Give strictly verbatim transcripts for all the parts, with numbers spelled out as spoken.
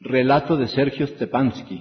Relato de Sergio Stepanski.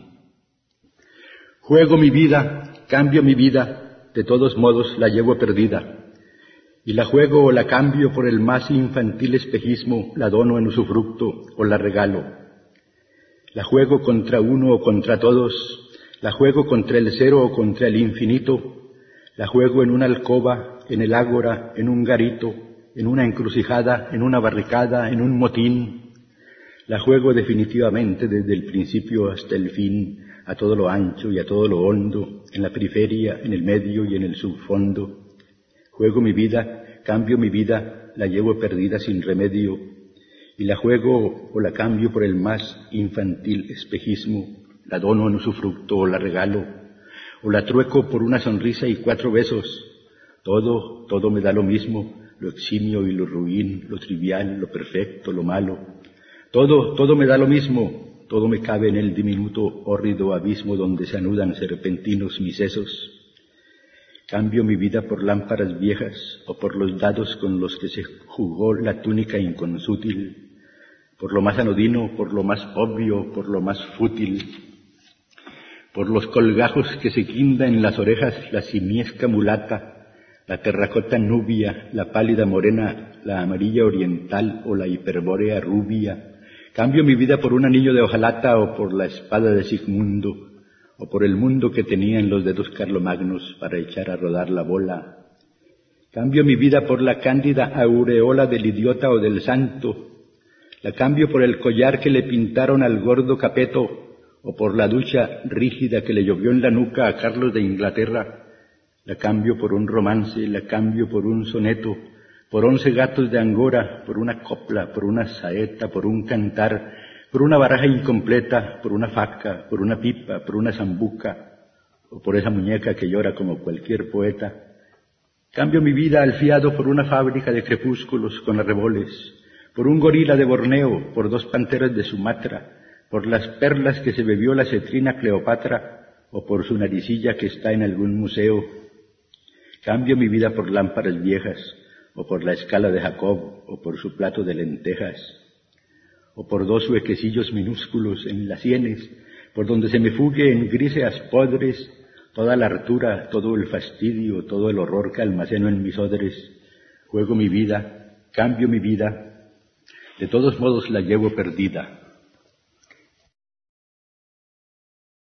Juego mi vida, cambio mi vida, de todos modos la llevo perdida. Y la juego o la cambio por el más infantil espejismo, la dono en usufructo o la regalo. La juego contra uno o contra todos, la juego contra el cero o contra el infinito, la juego en una alcoba, en el ágora, en un garito, en una encrucijada, en una barricada, en un motín. La juego definitivamente desde el principio hasta el fin, a todo lo ancho y a todo lo hondo, en la periferia, en el medio y en el subfondo. Juego mi vida, cambio mi vida, la llevo perdida sin remedio, y la juego o la cambio por el más infantil espejismo, la dono en usufructo o la regalo, o la trueco por una sonrisa y cuatro besos. Todo, todo me da lo mismo, lo eximio y lo ruin, lo trivial, lo perfecto, lo malo. Todo, todo me da lo mismo, todo me cabe en el diminuto, hórrido abismo donde se anudan serpentinos mis sesos. Cambio mi vida por lámparas viejas o por los dados con los que se jugó la túnica inconsútil, por lo más anodino, por lo más obvio, por lo más fútil, por los colgajos que se guinda en las orejas la simiesca mulata, la terracota nubia, la pálida morena, la amarilla oriental o la hiperbórea rubia. Cambio mi vida por un anillo de hojalata o por la espada de Sigmundo, o por el mundo que tenía en los dedos carlomagnos para echar a rodar la bola. Cambio mi vida por la cándida aureola del idiota o del santo. La cambio por el collar que le pintaron al gordo Capeto, o por la ducha rígida que le llovió en la nuca a Carlos de Inglaterra. La cambio por un romance, la cambio por un soneto, por once gatos de Angora, por una copla, por una saeta, por un cantar, por una baraja incompleta, por una faca, por una pipa, por una zambuca, o por esa muñeca que llora como cualquier poeta. Cambio mi vida al fiado por una fábrica de crepúsculos con arreboles, por un gorila de Borneo, por dos panteras de Sumatra, por las perlas que se bebió la cetrina Cleopatra, o por su naricilla que está en algún museo. Cambio mi vida por lámparas viejas, o por la escala de Jacob, o por su plato de lentejas, o por dos huequecillos minúsculos en las sienes, por donde se me fugue en gríseas podres toda la hartura, todo el fastidio, todo el horror que almaceno en mis odres. Juego mi vida, cambio mi vida, de todos modos la llevo perdida.